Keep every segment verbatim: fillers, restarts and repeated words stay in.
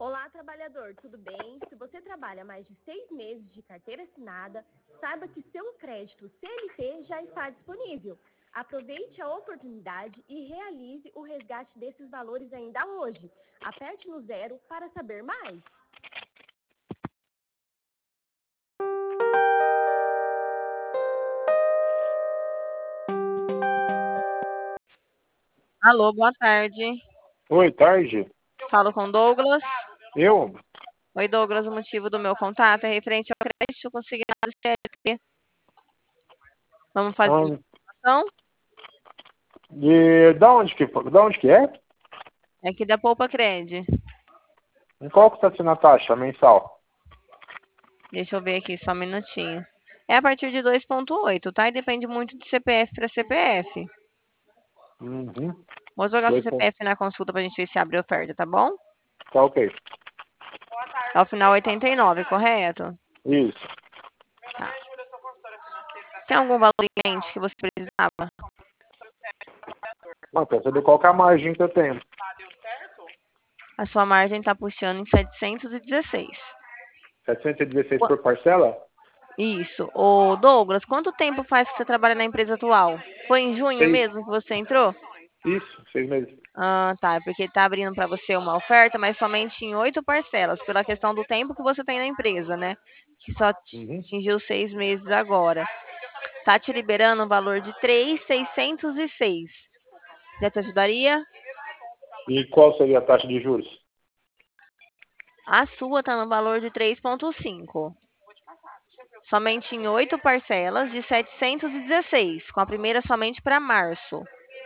Olá, trabalhador, tudo bem? Se você trabalha mais de seis meses de carteira assinada, saiba que seu crédito C L T já está disponível. Aproveite a oportunidade e realize o resgate desses valores ainda hoje. Aperte no zero para saber mais. Alô, boa tarde. Oi, tarde. Falo com Douglas. Eu? Oi, Douglas, o motivo do meu contato é referente ao crédito consignado C L T. Vamos fazer Ah, a informação? de, da onde que, da onde que é? É aqui da Poupa Cred. Em qual que está sendo a taxa mensal? Deixa eu ver aqui, só um minutinho. É a partir de dois vírgula oito, tá? E depende muito de C P F para C P F. Uhum. Vou jogar seu Dois ponto- C P F na consulta pra gente ver se abre oferta, tá bom? Tá ok. É o final oitenta e nove, correto? Isso. Tá. Tem algum valor em mente que você precisava? Não, quero saber qual que é a margem que eu tenho. A sua margem tá puxando em setecentos e dezesseis. setecentos e dezesseis por parcela? Isso. Ô, Douglas, quanto tempo faz que você trabalha na empresa atual? Foi em junho Seis. mesmo que você entrou? Isso, seis meses. Ah, tá. É porque tá abrindo para você uma oferta, mas somente em oito parcelas, pela questão do tempo que você tem na empresa, né? Que só Uhum. atingiu seis meses agora. Tá te liberando um valor de três mil seiscentos e seis. Já te ajudaria? E qual seria a taxa de juros? A sua tá no valor de três vírgula cinco. Somente em oito parcelas de setecentos e dezesseis, com a primeira somente para março.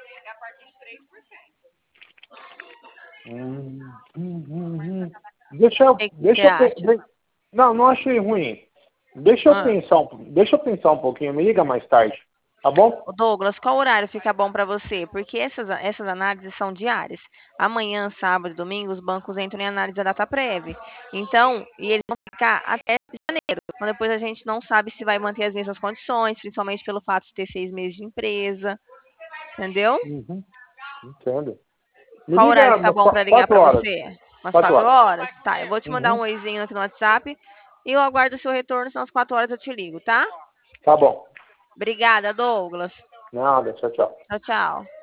Hum, hum, hum, hum. Deixa O eu, que que você deixa eu, pe- acha? de- não, não achei ruim. Deixa eu Ah, pensar um, deixa eu pensar um pouquinho. Me liga mais tarde, tá bom? ô Douglas, qual horário fica bom para você? Porque essas, essas análises são diárias. Amanhã, sábado e domingo, os bancos entram em análise da data prévia. Então, e eles vão ficar até janeiro. Então, depois a gente não sabe se vai manter as mesmas condições, principalmente pelo fato de ter seis meses de empresa. Entendeu? Uhum. Entendo. Me Qual horário liga fica umas bom qua- para ligar quatro para horas. você? Umas Quatro quatro horas. horas? Tá, eu vou te mandar um Uhum. oizinho aqui no WhatsApp e eu aguardo o seu retorno, senão às quatro horas eu te ligo, tá? Tá bom. Obrigada, Douglas. Nada, tchau, tchau. Tchau, tchau.